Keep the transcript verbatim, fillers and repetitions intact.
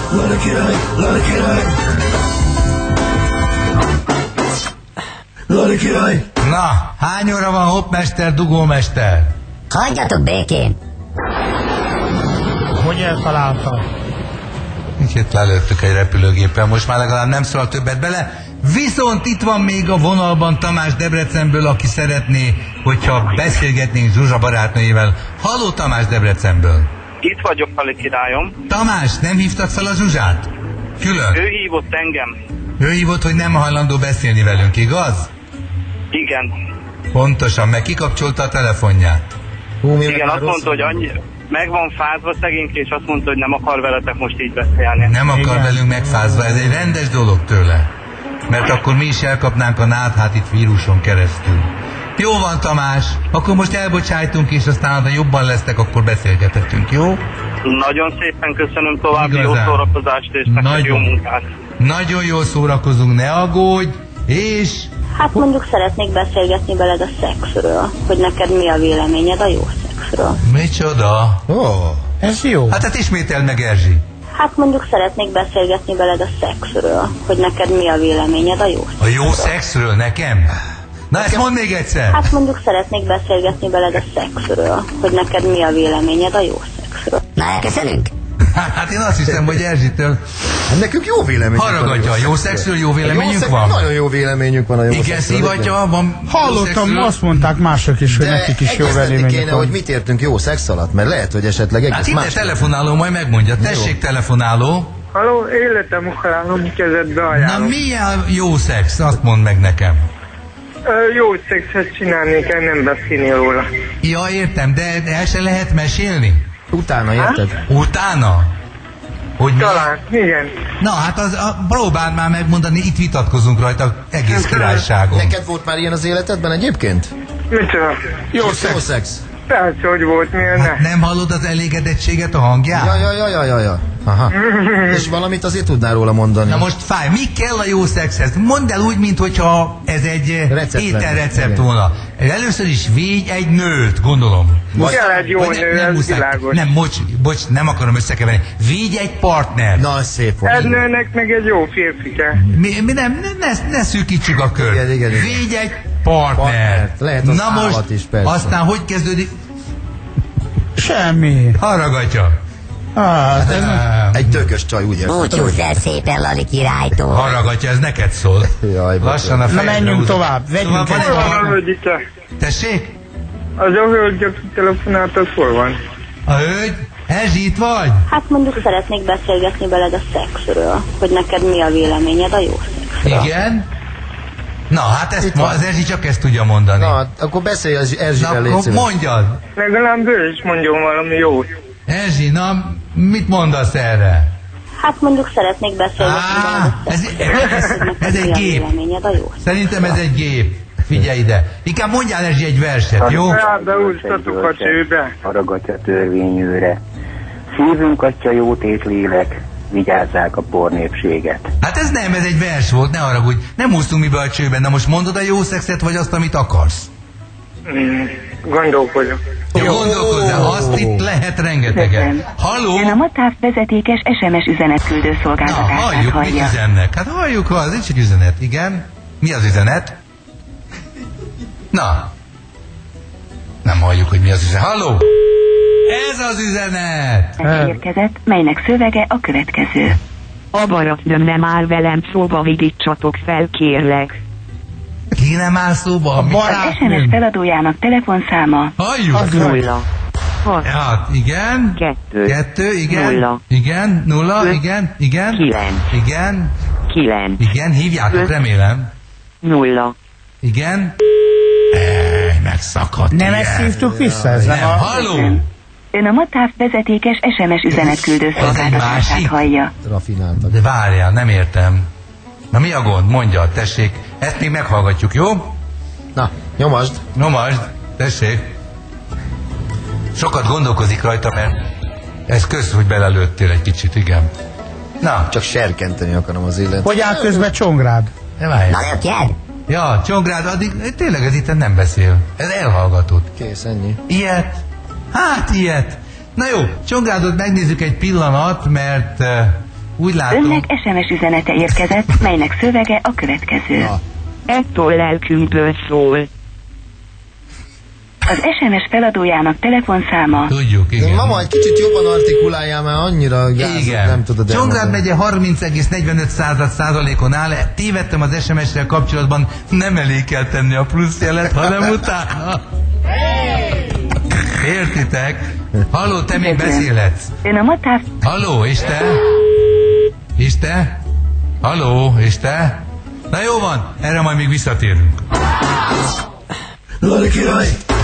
Lani király, Lani király. Lani király. Na, hány óra van, hoppmester, dugómester? Hagyjatok békén. Hogy eltalálta? Itt lelőttük egy repülőgéppel, most már legalább nem szól többet bele. Viszont itt van még a vonalban Tamás Debrecenből, aki szeretné, hogyha beszélgetnénk Zsuzsa barátnőjével. Halló, Tamás Debrecenből. Itt vagyok, Lali királyom. Tamás, nem hívtad fel a Zsuzsát? Külön? Ő hívott engem. Ő hívott, hogy nem hajlandó beszélni velünk, igaz? Igen. Pontosan, meg kikapcsolta a telefonját. Hú, igen, azt mondta, hogy annyi, meg van fázva szegény, és azt mondta, hogy nem akar veletek most így beszélni. Nem akar igen. velünk megfázva, ez egy rendes dolog tőle. Mert akkor mi is elkapnánk a náthát itt víruson keresztül. Jó van, Tamás, akkor most elbocsájtunk, és aztán ha jobban lesztek, akkor beszélgethetünk, jó? Nagyon szépen köszönöm, további Igazán. jó szórakozást, és neked jó munkát. Nagyon jól szórakozunk, ne aggódj, és... Hát mondjuk szeretnék beszélgetni veled a szexről, hogy neked mi a véleményed a jó szexről. Micsoda? Ó, oh, ez jó. Hát hát ismételd meg, Erzsi. Hát mondjuk szeretnék beszélgetni veled a szexről, hogy neked mi a véleményed a jó szexről. A jó szexről nekem? Na ezt mondd még egyszer. Hát mondjuk szeretnék beszélgetni veled a szexről, hogy neked mi a véleményed a jó szexről. Na, elköszönünk? Hát én azt hiszem, hogy Erzsitől Hát nekünk jó véleményünk haragadja. A jó szexről jó véleményünk jó van? Nagyon jó véleményünk van a jó Igen, szexről. szívatja van. Hallottam, azt mondták mások is, hogy De nekik is jó egyeztetni véleményük kéne, van. hogy mit értünk jó szex alatt, mert lehet, hogy esetleg egész Hát ide más. telefonáló majd megmondja. Tessék, telefonáló. Halló, életem halálom kezedbe Na ajánlom. milyen jó szex? Azt mondd meg nekem. Ö, jó szexet csinálni kell, nem beszélni róla. Ja, értem, de el se lehet mesélni? Utána, érted? Utána? Hogy mi? Talán, igen. Na, hát az, a, próbáld már megmondani, itt vitatkozunk rajta egész királyságon. Neked volt már ilyen az életedben egyébként? Micsoda? Jó szex. Jó szex. Persze, hogy volt, miért Hát ne? nem hallod az elégedettséget a hangján? Ja, ja, ja, ja, ja, ja. Aha. És valamit azért tudnál róla mondani. Na most fáj, mi kell a jó szexhez? Mondd el úgy, mintha ez egy Recept ételrecept lenne. volna. Először is védj egy nőt, gondolom. Kell egy jó Vagy nő, ez muszáj. világos. Nem, bocs, bocs, nem akarom összekeverni. Védj egy partner. Na, szép volt. Egy nőnek meg egy jó férfi kell. Mi, mi nem, ne, ne szűkítsük a kört. Igen, igen, igen. Védj egy partner. Partnert. Lehet az Na most, állat is, persze. aztán hogy kezdődik? Semmi. Hallgatja. Hát, ez nem- Egy tökös csaj, úgy érted? Búcsúzz el szépen Lali királytól. Hallgatja, ez neked szól. Jaj, Lassan a Na fejedre menjünk húzom. tovább, vegyünk Tovább van egy egy Hol van a hallgató. hölgyike? Tessék? Az a hölgy, aki telefonált, az hol van? A hölgy? Erzsi, itt vagy? Hát mondjuk szeretnék beszélgetni veled a szexről, hogy neked mi a véleményed a jó szexről. Igen? Na, hát ezt Itt ma, van. az Erzsi csak ezt tudja mondani. Na, akkor beszélj az Na, Erzsivel, légy akkor szíves. mondjad. Legalább ő is mondjon valami jót. Erzsi, na, mit mondasz erre? Hát mondjuk szeretnék beszélgetni Á, veled a ez, szexről, ez, hogy neked ez egy mi a gép. véleményed a jó Szerintem ez egy gép. Figyelj ide. Inkább mondjál, Erzsi, egy verset, jó? Hát, beúsztatok a csőbe. Haragatja törvényűre. Szívünk atya jót és lélek, vigyázzák a pornépséget. Hát ez nem, ez egy vers volt, ne haragudj. Nem húztunk mi be a csőben. Na most mondod a jó szexet, vagy azt, amit akarsz? Mm, gondolkodok. Jó, gondolkodj, de azt itt lehet rengetegen. Halló? Ön a Matáv vezetékes es em es üzenetküldő Na, szolgáltatását halljuk, mit hallja. üzennek. Hát halljuk, ha az nincs egy üzenet. Igen? Mi az üzenet? Na. Nem halljuk, hogy mi az üzenet. Halló? Ez az üzenet! Érkezett, melynek szövege a következő. A barátnőm nem áll velem szóba, vigítsatok fel, kérlek. Ki nem áll szóba? A Az es em es feladójának telefonszáma Halljuk! az nulla. Hat, Hát, igen. kettő, Kettő, igen. nulla. Igen, nulla, Öt, igen, igen. kilenc. Igen, kilenc, igen, hívjátok, Öt. remélem. nulla. Igen. Ej, megszakadt. Nem ilyen. ezt hívtuk vissza? Ez nem Nem, a... halló? Ön a Matáv vezetékes es em es üzenetküldő Ez egy szolgáltatását másik. hallja. Rafináltak. De várjál, nem értem. Na mi a gond? Mondja, tessék. Ezt még meghallgatjuk, jó? Na, nyomasd. Nyomasd, tessék. Sokat gondolkozik rajta, mert ez köz, hogy belelőttél egy kicsit, igen. Na, Csak serkenteni akarom az illet. Hogy áll közben Csongrád? ne várj. Na, lökjed? Ja, Csongrád, addig tényleg ez itt nem beszél. Ez elhallgatott. Kész, ennyi. Ilyet? Hát ilyet. Na jó, Csongrádot megnézzük egy pillanat, mert uh, Úgy látom. Önnek es em es üzenete érkezett, melynek szövege a következő. Na. Ettől lelkünkből szól. Az es em es feladójának telefonszáma. Tudjuk, igen. Mama, egy kicsit jobban artikuláljál, mert annyira gázott, Igen. nem tudod Csongrád elmondani. megye harminc egész negyvenöt század százalékon áll. Tévedtem az es em es-rel kapcsolatban, nem elég kell tenni a plusz jelet, hanem utána. Értitek? Halló, te még beszélhetsz. Ön a matáv... Halló, és te? És te? Halló, és te? Na jó van, erre majd még visszatérünk. Lali király!